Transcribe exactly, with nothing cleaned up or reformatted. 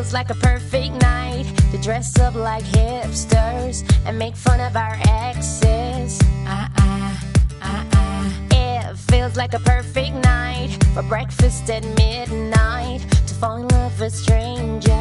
feels like a perfect night to dress up like hipsters and make fun of our exes. Uh-uh, uh-uh. It feels like a perfect night for breakfast at midnight to fall in love with strangers.